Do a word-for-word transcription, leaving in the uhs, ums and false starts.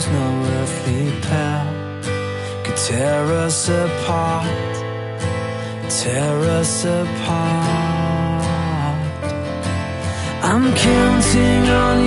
there's no earthly path could tear us apart, tear us apart. I'm counting on